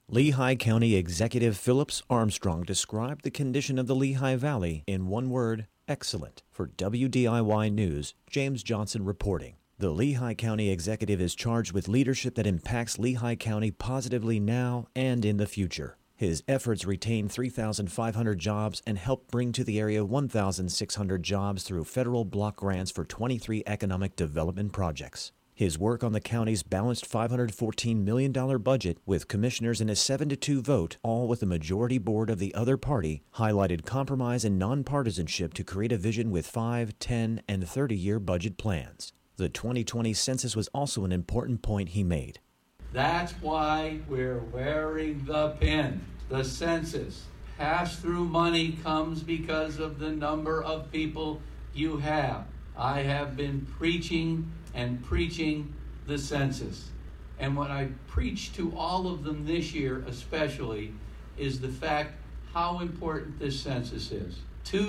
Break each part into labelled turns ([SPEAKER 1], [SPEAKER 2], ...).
[SPEAKER 1] Lehigh County Executive Phillips Armstrong described the condition of the Lehigh Valley in one word: excellent. For WDIY News, James Johnson reporting. The Lehigh County Executive is charged with leadership that impacts Lehigh County positively now and in the future. His efforts retain 3,500 jobs and help bring to the area 1,600 jobs through federal block grants for 23 economic development projects. His work on the county's balanced $514 million budget, with commissioners in a 7-2 vote, all with a majority board of the other party, highlighted compromise and nonpartisanship to create a vision with 5, 10, and 30-year budget plans. The 2020 census was also an important point he made.
[SPEAKER 2] That's why we're wearing the pin. The census. Pass-through money comes because of the number of people you have. I have been preaching and preaching the census. And what I preach to all of them this year especially is the fact how important this census is.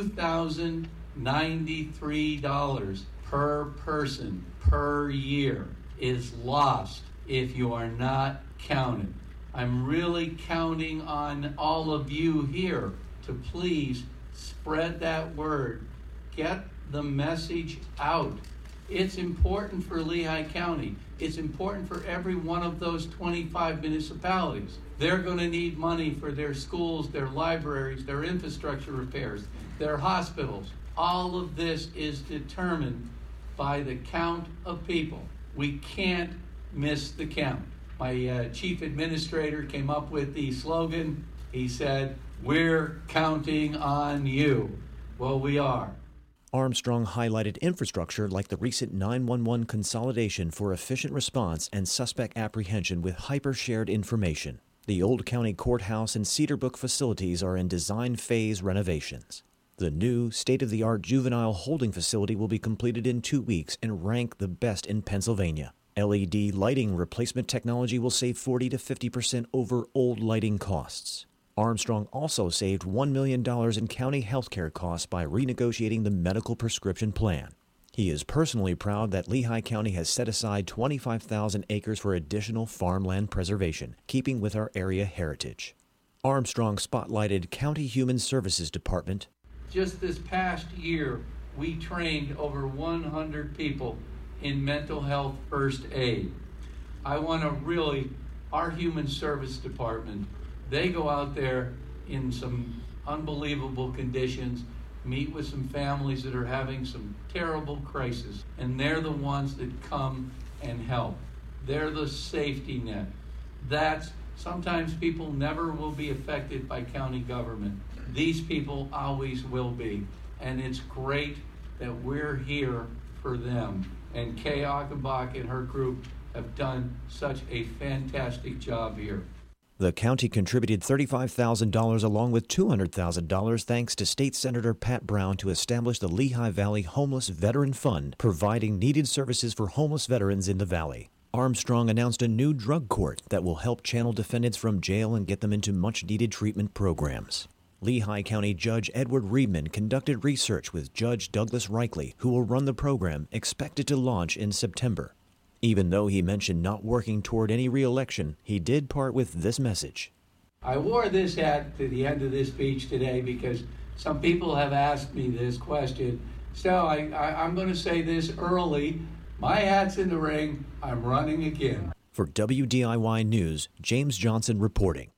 [SPEAKER 2] $2,093 per person per year is lost if you are not counted. I'm really counting on all of you here to please spread that word. Get the message out. It's important for Lehigh County. It's important for every one of those 25 municipalities. They're going to need money for their schools, their libraries, their infrastructure repairs, their hospitals. All of this is determined by the count of people. We can't miss the count. My chief administrator came up with the slogan. He said, "We're counting on you." Well, we are.
[SPEAKER 1] Armstrong highlighted infrastructure like the recent 911 consolidation for efficient response and suspect apprehension with hyper-shared information. The Old County Courthouse and Cedar Brook facilities are in design phase renovations. The new state-of-the-art juvenile holding facility will be completed in 2 weeks and rank the best in Pennsylvania. LED lighting replacement technology will save 40 to 50% over old lighting costs. Armstrong also saved $1 million in county health care costs by renegotiating the medical prescription plan. He is personally proud that Lehigh County has set aside 25,000 acres for additional farmland preservation, keeping with our area heritage. Armstrong spotlighted County Human Services Department.
[SPEAKER 2] Just this past year, we trained over 100 people in mental health first aid. I want to really, our Human Service Department, they go out there in some unbelievable conditions, meet with some families that are having some terrible crisis, and they're the ones that come and help. They're the safety net. Sometimes people never will be affected by county government. These people always will be. And it's great that we're here for them. And Kay Achenbach and her group have done such a fantastic job here.
[SPEAKER 1] The county contributed $35,000 along with $200,000 thanks to State Senator Pat Brown to establish the Lehigh Valley Homeless Veteran Fund, providing needed services for homeless veterans in the valley. Armstrong announced a new drug court that will help channel defendants from jail and get them into much-needed treatment programs. Lehigh County Judge Edward Reedman conducted research with Judge Douglas Reichley, who will run the program, expected to launch in September. Even though he mentioned not working toward any re-election, he did part with this message.
[SPEAKER 2] I wore this hat to the end of this speech today because some people have asked me this question. So I'm going to say this early. My hat's in the ring. I'm running again.
[SPEAKER 1] For WDIY News, James Johnson reporting.